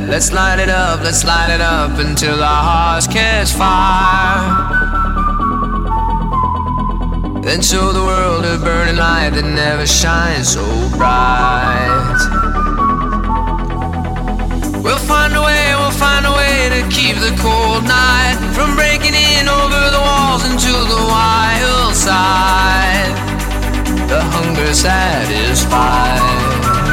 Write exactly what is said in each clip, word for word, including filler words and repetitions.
Let's light it up, let's light it up until our hearts catch fire. Then show the world a burning light that never shines so bright. We'll find a way, we'll find a way to keep the cold night from breaking in over the walls into the wild side. The hunger satisfied.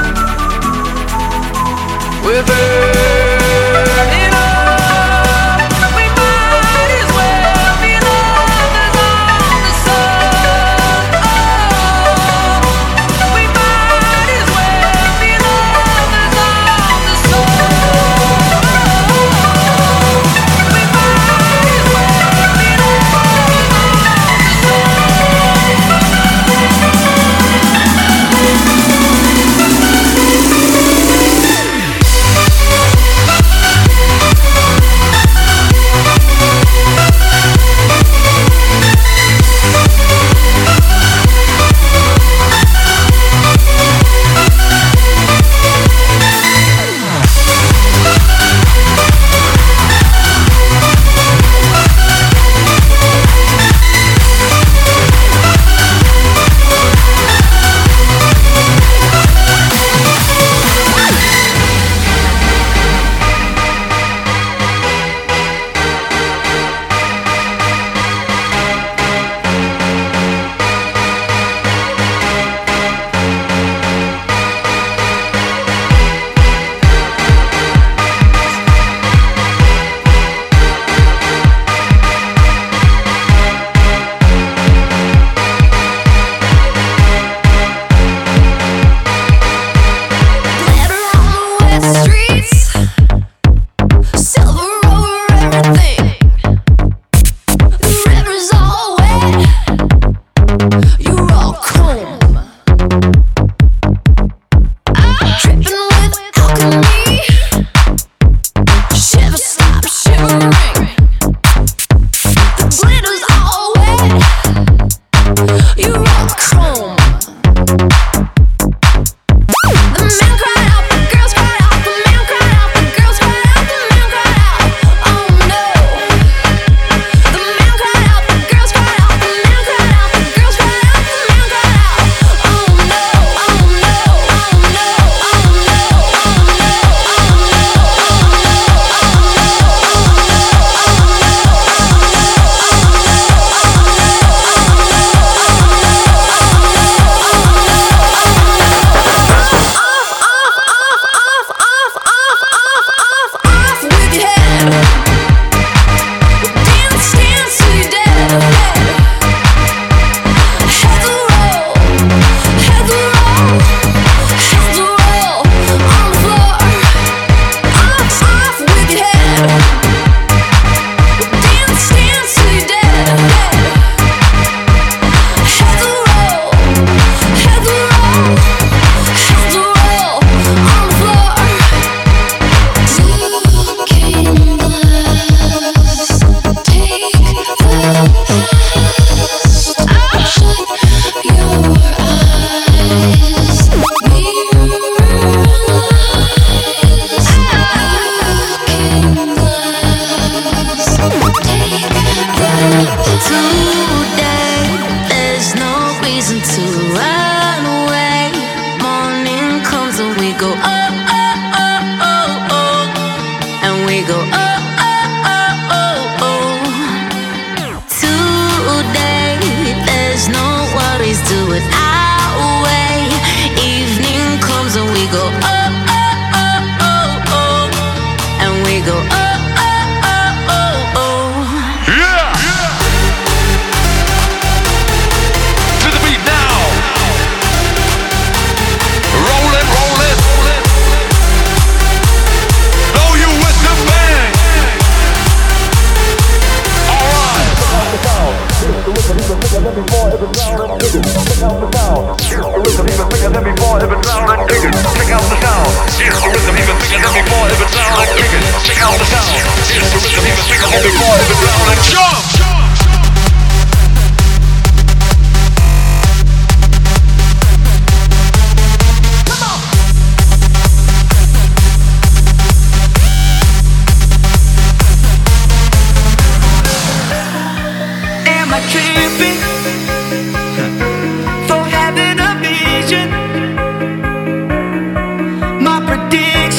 We're burning up. We might as well be lovers on the sun. Oh, we might as well be lovers on the sun. We might as well be lovers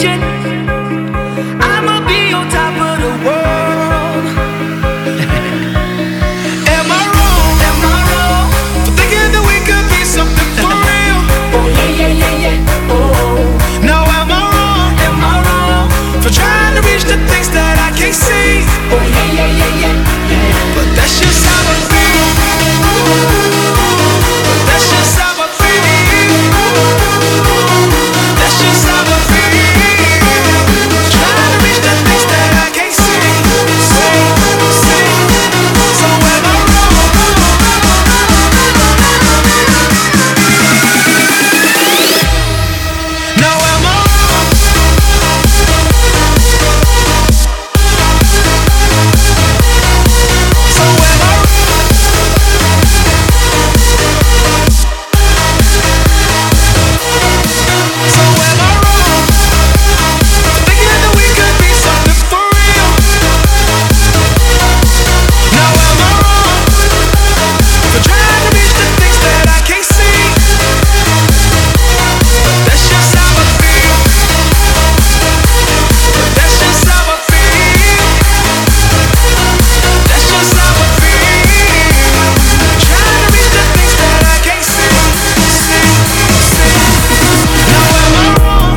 attention. I'ma be on top of the world. Am I wrong? Am I wrong for thinking that we could be something for real? Oh yeah, yeah, yeah, yeah. Oh. Now am I wrong? Am I wrong for trying to reach the things that I can't see? Oh yeah, yeah, yeah, yeah, yeah. But that's just how I feel. But that's just how I feel. That's just how I feel. Trying to reach the things that I can't see, see, see. So am I wrong? Now am I wrong? So am I wrong? So am I wrong for thinking that we could be something for real? Now am I wrong for trying to reach the things that I can't see? But that's just how I feel. But that's just how I feel. That's just how I feel. Trying to reach the things that I can't see, see, see. Now am I wrong?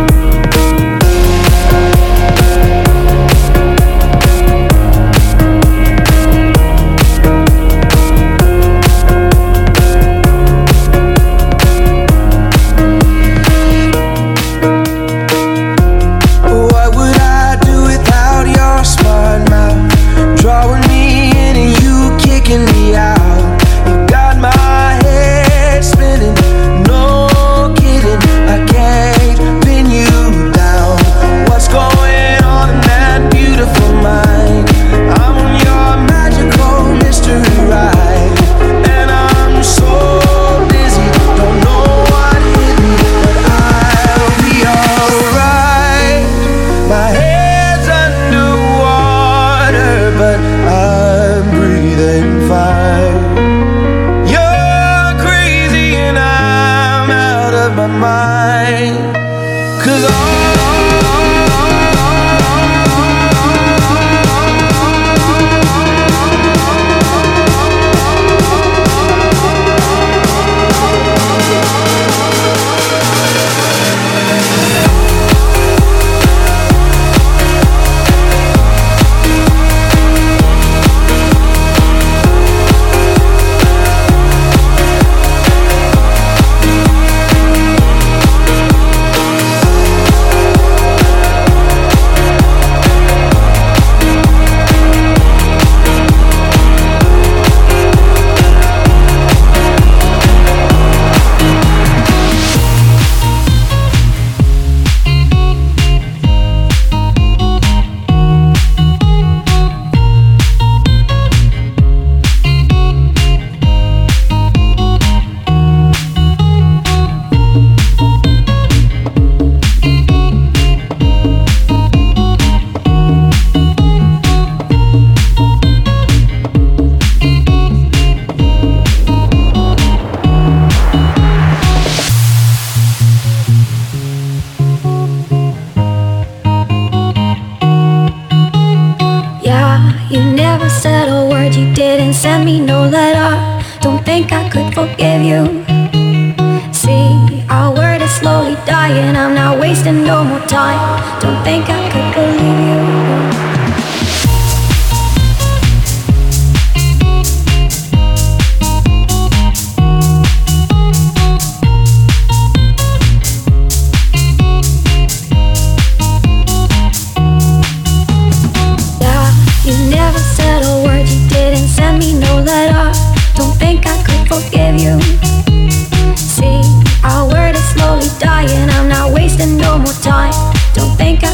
What would I do without your smart mouth? Drawing me in and you kicking me out. You got my head spinning, no kidding. I can't pin you down. What's going on in that beautiful mind? I'm on your magical mystery ride, and I'm so dizzy, don't know what hit me, but I'll be alright. My head's underwater, but I'm breathing fine. You're crazy and I'm out of my mind. 'Cause all yeah, you never said a word, you didn't send me no letter. Don't think I could forgive you. See, our word is slowly dying, I'm not wasting no more time. Don't think I could believe you. Yeah, you never said a word, you didn't send me no letter. Don't think I could forgive you. See, our word is slowly dying, I'm not wasting no more time. Don't think I